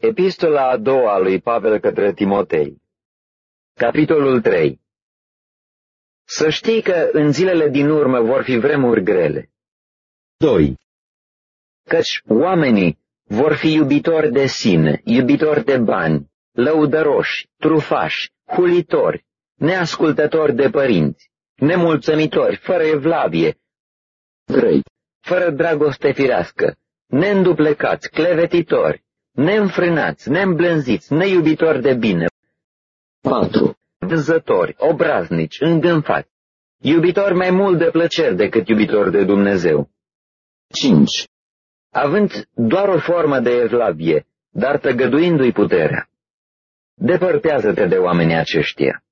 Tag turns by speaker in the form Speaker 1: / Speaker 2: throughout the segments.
Speaker 1: Epistola a doua a lui Pavel către Timotei. Capitolul 3. Să știi că în zilele din urmă vor fi vremuri grele. 2. Căci oamenii vor fi iubitori de sine, iubitori de bani, lăudăroși, trufași, hulitori, neascultători de părinți, nemulțumitori, fără evlavie. 3. Fără dragoste firească, neînduplecați, clevetitori, neînfrânați, neîmblânziți, neiubitori de bine. 4. Vânzători, obraznici, îngânfați, iubitori mai mult de plăceri decât iubitori de Dumnezeu. 5. Având doar o formă de evlavie, dar tăgăduindu-i puterea. Depărtează-te de oamenii aceștia.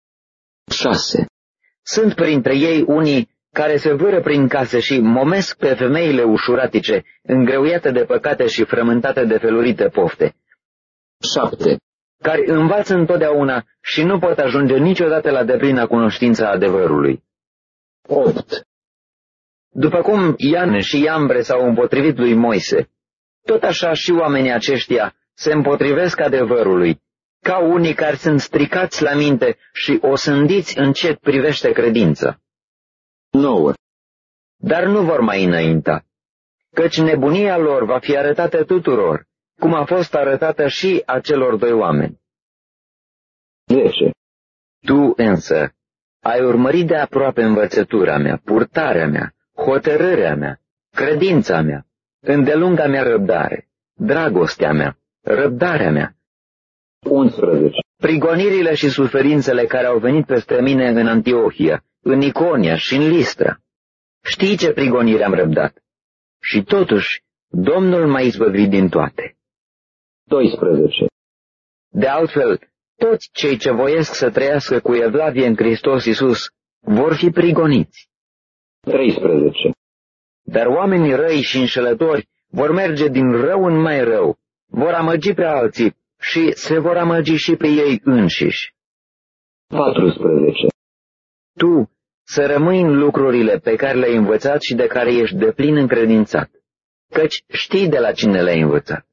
Speaker 1: 6. Sunt printre ei unii care se vâră prin case și momesc pe femeile ușuratice, îngreuiate de păcate și frământate de felurite pofte. 7. Care învață întotdeauna și nu pot ajunge niciodată la deplină cunoștința adevărului. 8. După cum Ian și Iambre s-au împotrivit lui Moise, tot așa și oamenii aceștia se împotrivesc adevărului, ca unii care sunt stricați la minte și osândiți în ce privește credința. 9. Dar nu vor mai înainta, căci nebunia lor va fi arătată tuturor, cum a fost arătată și acelor doi oameni. 10. Tu însă ai urmărit de aproape învățătura mea, purtarea mea, hotărârea mea, credința mea, îndelunga mea răbdare, dragostea mea, răbdarea mea. 11. Prigonirile și suferințele care au venit peste mine în Antiohia, în Iconia și în Listra. Știi ce prigonire am răbdat? Și totuși, Domnul m-a izbăvit din toate. 12. De altfel, toți cei ce voiesc să trăiască cu evlavie în Hristos Iisus vor fi prigoniți. 13. Dar oamenii răi și înșelători vor merge din rău în mai rău, vor amăgi pe alții și se vor amăgi și pe ei înșiși. 14. Tu să rămâi în lucrurile pe care le-ai învățat și de care ești deplin încredințat, căci știi de la cine le-ai învățat.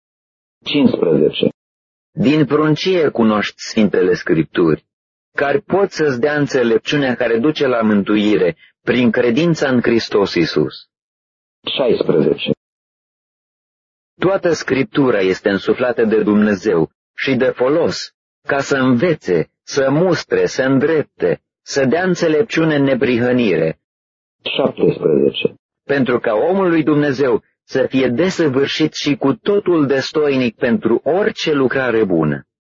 Speaker 1: 15. Din pruncie cunoști Sfintele Scripturi, care pot să-ți dea înțelepciunea care duce la mântuire prin credința în Hristos Iisus. 16. Toată Scriptura este însuflată de Dumnezeu și de folos, ca să învețe, să mustre, să îndrepte, să dea înțelepciune în neprihănire. 17. Pentru ca omul lui Dumnezeu să fie desăvârșit și cu totul destoinic pentru orice lucrare bună.